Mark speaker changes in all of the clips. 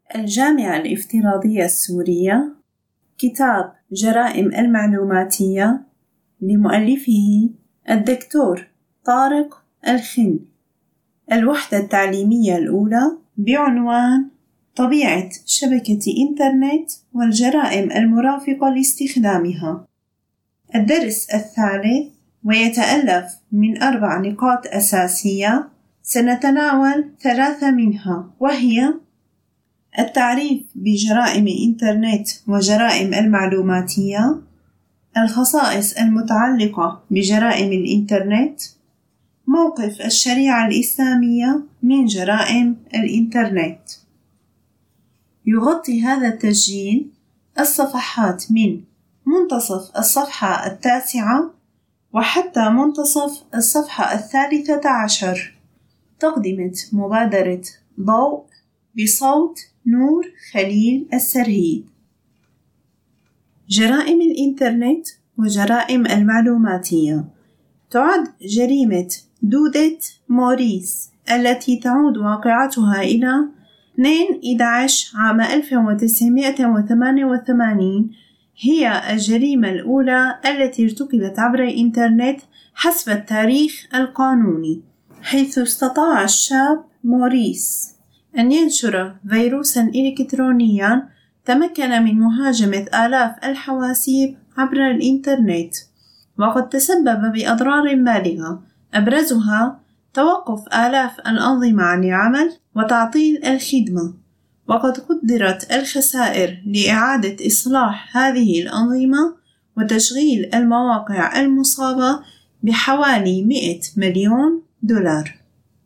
Speaker 1: الجامعة الافتراضية السورية، كتاب جرائم المعلوماتية لمؤلفه الدكتور طارق الخن. الوحدة التعليمية الأولى بعنوان طبيعة شبكة إنترنت والجرائم المرافقة لاستخدامها. الدرس الثالث ويتألف من 4 نقاط أساسية، سنتناول 3 منها، وهي التعريف بجرائم الإنترنت وجرائم المعلوماتية، الخصائص المتعلقة بجرائم الإنترنت، موقف الشريعة الإسلامية من جرائم الإنترنت. يغطي هذا التسجيل الصفحات من منتصف الصفحة 9 وحتى منتصف الصفحة 13. تقدمة مبادرة ضوء بصوت نور خليل السرهيد. جرائم الإنترنت وجرائم المعلوماتية. تعد جريمة دودة موريس التي تعود واقعتها إلى 2/11 عام 1988 هي الجريمة الأولى التي ارتكبت عبر الإنترنت حسب التاريخ القانوني، حيث استطاع الشاب موريس أن ينشر فيروسا إلكترونيا تمكن من مهاجمة آلاف الحواسيب عبر الإنترنت، وقد تسبب بأضرار بالغة أبرزها توقف آلاف الأنظمة عن العمل وتعطيل الخدمة، وقد قدرت الخسائر لإعادة إصلاح هذه الأنظمة وتشغيل المواقع المصابة بحوالي 100 مليون دولار.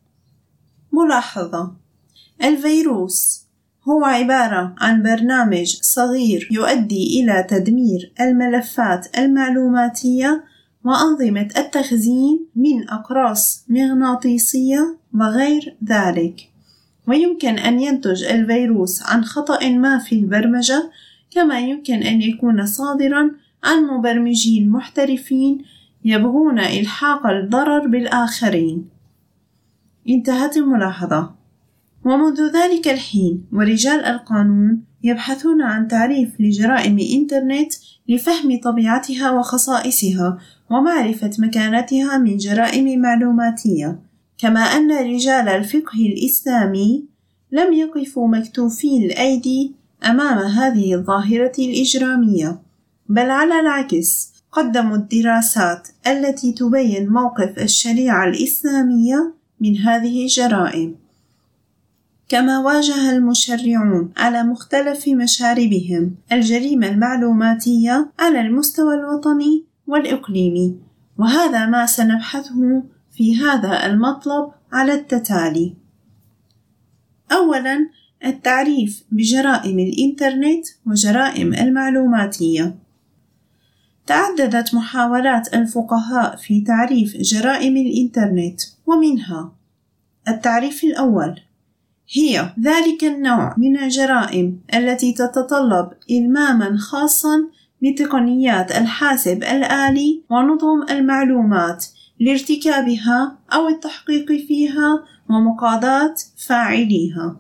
Speaker 1: ملاحظة: الفيروس هو عبارة عن برنامج صغير يؤدي إلى تدمير الملفات المعلوماتية وأنظمة التخزين من أقراص مغناطيسية وغير ذلك، ويمكن أن ينتج الفيروس عن خطأ ما في البرمجة، كما يمكن أن يكون صادرا عن مبرمجين محترفين يبغون إلحاق الضرر بالآخرين. انتهت الملاحظة. ومنذ ذلك الحين ورجال القانون يبحثون عن تعريف لجرائم الإنترنت لفهم طبيعتها وخصائصها ومعرفة مكانتها من جرائم معلوماتية، كما أن رجال الفقه الإسلامي لم يقفوا مكتوفي الأيدي أمام هذه الظاهرة الإجرامية، بل على العكس قدموا الدراسات التي تبين موقف الشريعة الإسلامية من هذه الجرائم، كما واجه المشرعون على مختلف مشاربهم الجريمة المعلوماتية على المستوى الوطني والإقليمي، وهذا ما سنبحثه في هذا المطلب على التتالي. أولاً، التعريف بجرائم الإنترنت وجرائم المعلوماتية. تعددت محاولات الفقهاء في تعريف جرائم الإنترنت، ومنها: التعريف الأول هي ذلك النوع من الجرائم التي تتطلب إلماماً خاصاً بتقنيات الحاسب الآلي ونظم المعلومات لارتكابها أو التحقيق فيها ومقاضاة فاعليها.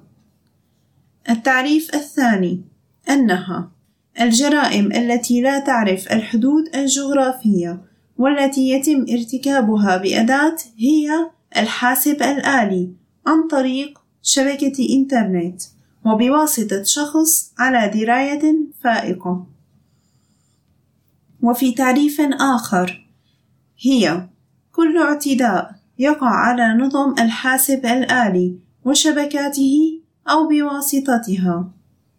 Speaker 1: التعريف الثاني أنها الجرائم التي لا تعرف الحدود الجغرافية والتي يتم ارتكابها بأداة هي الحاسب الآلي عن طريق شبكة إنترنت وبواسطة شخص على دراية فائقة. وفي تعريف آخر هي كل اعتداء يقع على نظم الحاسب الآلي وشبكاته أو بواسطتها.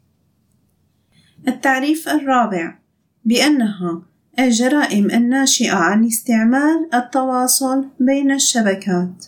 Speaker 1: التعريف الرابع بأنها الجرائم الناشئة عن استعمال التواصل بين الشبكات.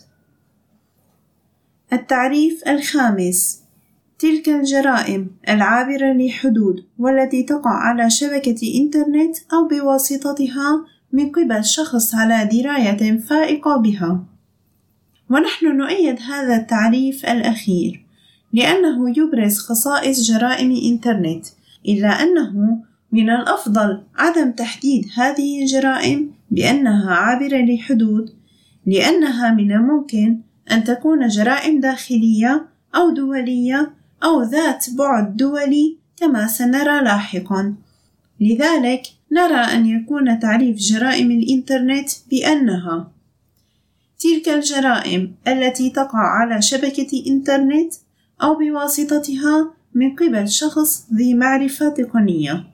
Speaker 1: التعريف الخامس تلك الجرائم العابرة لحدود والتي تقع على شبكة إنترنت أو بواسطتها من قبل شخص على دراية فائقة بها. ونحن نؤيد هذا التعريف الأخير لأنه يبرز خصائص جرائم الإنترنت، إلا أنه من الأفضل عدم تحديد هذه الجرائم بأنها عابرة لحدود، لأنها من الممكن أن تكون جرائم داخلية أو دولية أو ذات بعد دولي كما سنرى لاحقا. لذلك نرى أن يكون تعريف جرائم الإنترنت بأنها تلك الجرائم التي تقع على شبكة إنترنت أو بواسطتها من قبل شخص ذي معرفة تقنية.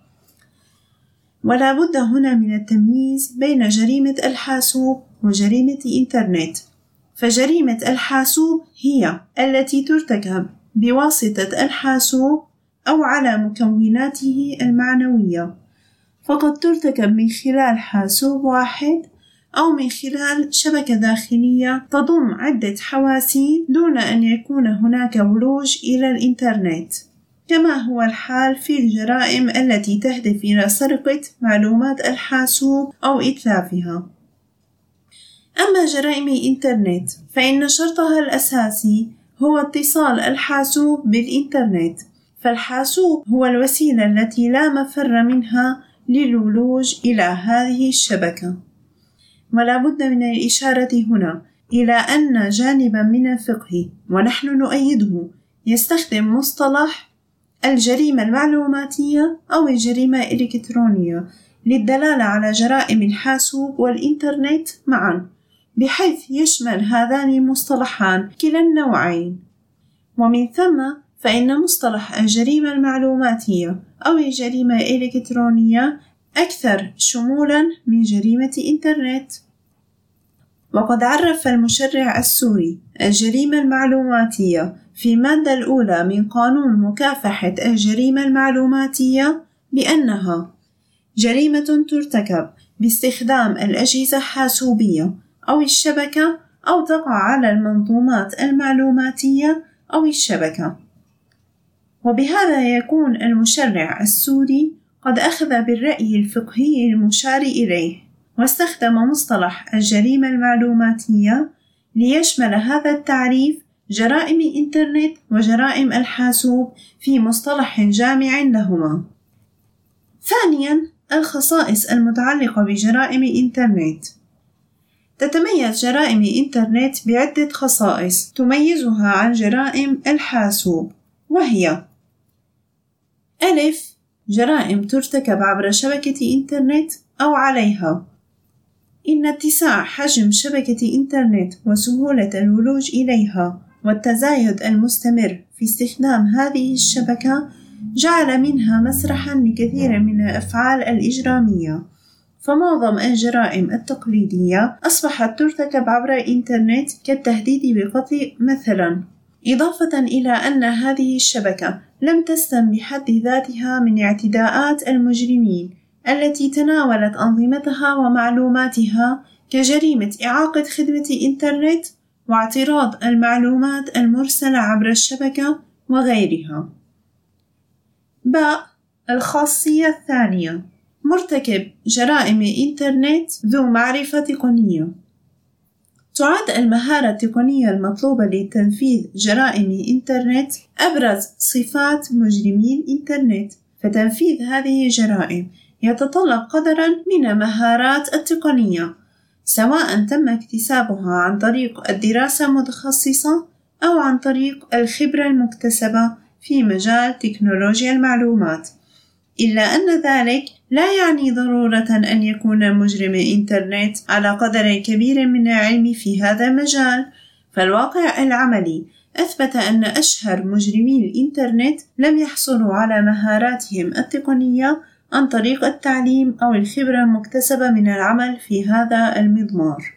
Speaker 1: ولا بد هنا من التمييز بين جريمة الحاسوب وجريمة إنترنت. فجريمة الحاسوب هي التي ترتكب بواسطة الحاسوب أو على مكوناته المعنوية، فقد ترتكب من خلال حاسوب واحد أو من خلال شبكة داخلية تضم عدة حواسيب دون أن يكون هناك ولوج إلى الإنترنت، كما هو الحال في الجرائم التي تهدف إلى سرقة معلومات الحاسوب أو إتلافها. أما جرائم الإنترنت فإن شرطها الأساسي هو اتصال الحاسوب بالإنترنت، فالحاسوب هو الوسيلة التي لا مفر منها للولوج إلى هذه الشبكة. ولا بد من الإشارة هنا إلى أن جانبا من الفقه ونحن نؤيده يستخدم مصطلح الجريمة المعلوماتية أو الجريمة الإلكترونية للدلالة على جرائم الحاسوب والإنترنت معا، بحيث يشمل هذان المصطلحان كلا النوعين. ومن ثم فإن مصطلح الجريمة المعلوماتية أو الجريمة الإلكترونية أكثر شمولا من جريمة إنترنت. وقد عرف المشرع السوري الجريمة المعلوماتية في المادة الأولى من قانون مكافحة الجريمة المعلوماتية بأنها جريمة ترتكب باستخدام الأجهزة الحاسوبية أو الشبكة أو تقع على المنظومات المعلوماتية أو الشبكة. وبهذا يكون المشرع السوري قد أخذ بالرأي الفقهي المشار إليه، واستخدم مصطلح الجريمة المعلوماتية ليشمل هذا التعريف جرائم الإنترنت وجرائم الحاسوب في مصطلح جامع لهما. ثانياً، الخصائص المتعلقة بجرائم الإنترنت. تتميز جرائم الإنترنت بعدة خصائص تميزها عن جرائم الحاسوب، وهي: ألف، جرائم ترتكب عبر شبكة إنترنت أو عليها. إن اتساع حجم شبكة إنترنت وسهولة الولوج إليها والتزايد المستمر في استخدام هذه الشبكة جعل منها مسرحا لكثير من الأفعال الإجرامية، فمعظم الجرائم التقليدية أصبحت ترتكب عبر الإنترنت كالتهديد بالقتل مثلا، إضافة إلى أن هذه الشبكة لم تستم بحد ذاتها من اعتداءات المجرمين التي تناولت أنظمتها ومعلوماتها كجريمة إعاقة خدمة الإنترنت واعتراض المعلومات المرسلة عبر الشبكة وغيرها. باء، الخاصية الثانية، مرتكب جرائم الإنترنت ذو معرفة تقنية. تعد المهارة التقنية المطلوبة لتنفيذ جرائم الإنترنت أبرز صفات مجرمي الإنترنت، فتنفيذ هذه الجرائم يتطلب قدرا من المهارات التقنية، سواء تم اكتسابها عن طريق الدراسة المتخصصة أو عن طريق الخبرة المكتسبة في مجال تكنولوجيا المعلومات، إلا أن ذلك لا يعني ضرورة أن يكون مجرم الإنترنت على قدر كبير من العلم في هذا المجال، فالواقع العملي أثبت أن أشهر مجرمي الإنترنت لم يحصلوا على مهاراتهم التقنية عن طريق التعليم أو الخبرة المكتسبة من العمل في هذا المضمار.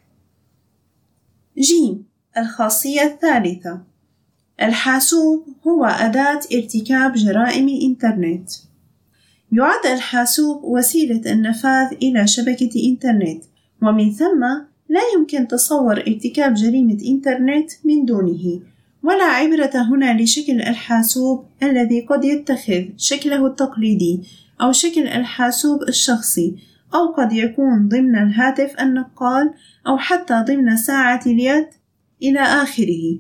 Speaker 1: ج. الخاصية الثالثة، الحاسوب هو أداة ارتكاب جرائم الإنترنت. يعد الحاسوب وسيلة النفاذ إلى شبكة إنترنت، ومن ثم لا يمكن تصور ارتكاب جريمة إنترنت من دونه، ولا عبرة هنا لشكل الحاسوب الذي قد يتخذ شكله التقليدي أو شكل الحاسوب الشخصي، أو قد يكون ضمن الهاتف النقال أو حتى ضمن ساعة اليد إلى آخره.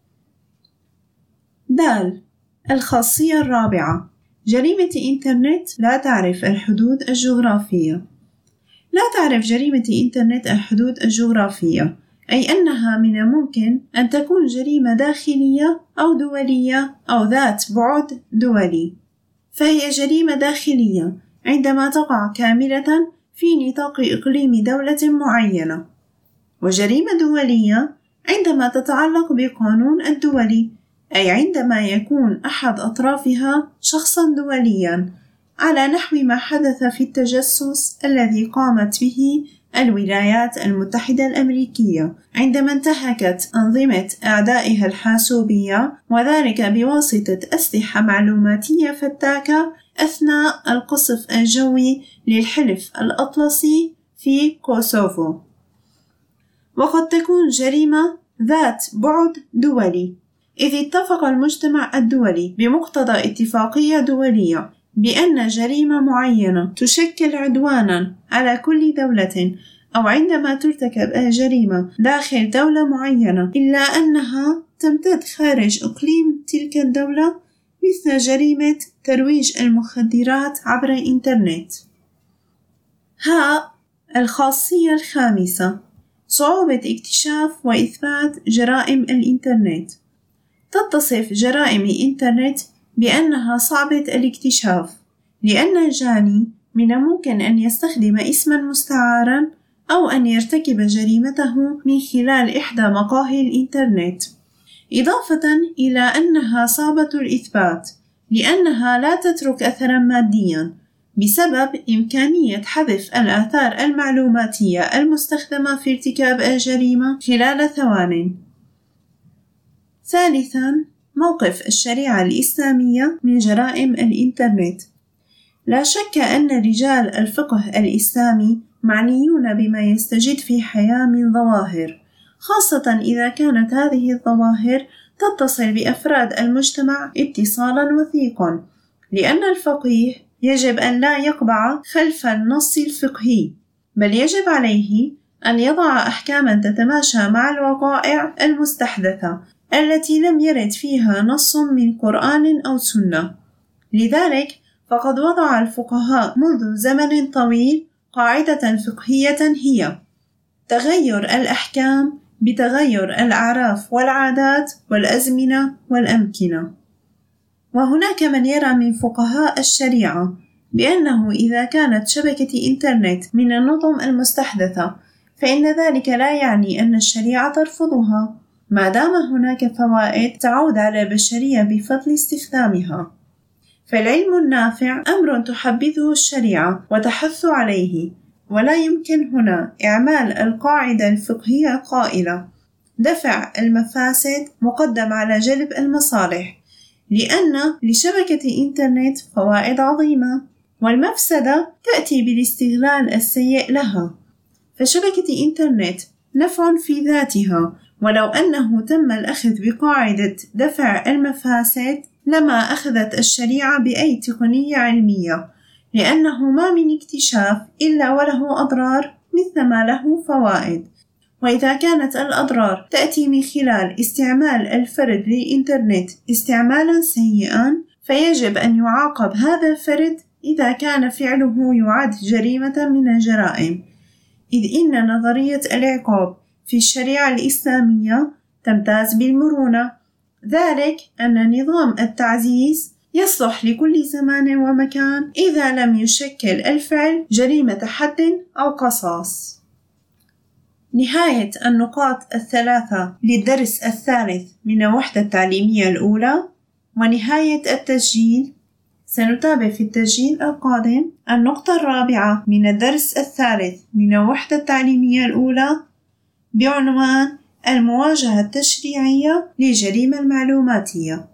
Speaker 1: د. الخاصية الرابعة، جريمة إنترنت لا تعرف الحدود الجغرافية. لا تعرف جريمة إنترنت الحدود الجغرافية، أي أنها من الممكن أن تكون جريمة داخلية أو دولية أو ذات بعد دولي. فهي جريمة داخلية عندما تقع كاملة في نطاق إقليم دولة معينة، وجريمة دولية عندما تتعلق بالقانون الدولي، أي عندما يكون أحد أطرافها شخصا دوليا، على نحو ما حدث في التجسس الذي قامت به الولايات المتحدة الأمريكية عندما انتهكت أنظمة أعدائها الحاسوبية، وذلك بواسطة أسلحة معلوماتية فتاكة أثناء القصف الجوي للحلف الأطلسي في كوسوفو. وقد تكون جريمة ذات بعد دولي إذ اتفق المجتمع الدولي بمقتضى اتفاقية دولية بأن جريمة معينة تشكل عدوانا على كل دولة، أو عندما ترتكب الجريمة داخل دولة معينة إلا أنها تمتد خارج إقليم تلك الدولة، مثل جريمة ترويج المخدرات عبر الإنترنت. الخاصية الخامسة: صعوبة اكتشاف وإثبات جرائم الإنترنت. تتصف جرائم الإنترنت بأنها صعبة الاكتشاف، لأن الجاني من الممكن أن يستخدم اسما مستعارا أو أن يرتكب جريمته من خلال إحدى مقاهي الإنترنت، إضافة إلى أنها صعبة الإثبات لأنها لا تترك أثرا ماديا بسبب إمكانية حذف الآثار المعلوماتية المستخدمة في ارتكاب الجريمة خلال ثوان. ثالثا، موقف الشريعة الإسلامية من جرائم الإنترنت. لا شك أن رجال الفقه الإسلامي معنيون بما يستجد في حياة من ظواهر، خاصة إذا كانت هذه الظواهر تتصل بأفراد المجتمع اتصالا وثيقا، لأن الفقيه يجب أن لا يقبع خلف النص الفقهي، بل يجب عليه أن يضع أحكاما تتماشى مع الوقائع المستحدثة التي لم يرد فيها نص من قرآن أو سنة. لذلك فقد وضع الفقهاء منذ زمن طويل قاعدة فقهية هي تغير الأحكام بتغير الأعراف والعادات والأزمنة والأمكنة. وهناك من يرى من فقهاء الشريعة بأنه إذا كانت شبكة إنترنت من النظم المستحدثة فإن ذلك لا يعني أن الشريعة ترفضها، ما دام هناك فوائد تعود على البشرية بفضل استخدامها. فالعلم النافع أمر تحبذه الشريعة وتحث عليه، ولا يمكن هنا إعمال القاعدة الفقهية قائلة دفع المفاسد مقدم على جلب المصالح، لأن لشبكة إنترنت فوائد عظيمة والمفسدة تأتي بالاستغلال السيء لها. فشبكة إنترنت نفع في ذاتها، ولو أنه تم الأخذ بقاعدة دفع المفاسد لما أخذت الشريعة بأي تقنية علمية، لأنه ما من اكتشاف إلا وله أضرار مثل ما له فوائد. وإذا كانت الأضرار تأتي من خلال استعمال الفرد للإنترنت استعمالا سيئا، فيجب أن يعاقب هذا الفرد إذا كان فعله يعد جريمة من الجرائم، إذ إن نظرية العقاب في الشريعة الإسلامية تمتاز بالمرونة، ذلك أن نظام التعزيز يصلح لكل زمان ومكان إذا لم يشكل الفعل جريمة حد أو قصاص. نهاية النقاط الثلاثة للدرس الثالث من الوحدة التعليمية الأولى، ونهاية التسجيل. سنتابع في التسجيل القادم النقطة الرابعة من الدرس الثالث من الوحدة التعليمية الأولى بعنوان المواجهة التشريعية للجريمة المعلوماتية.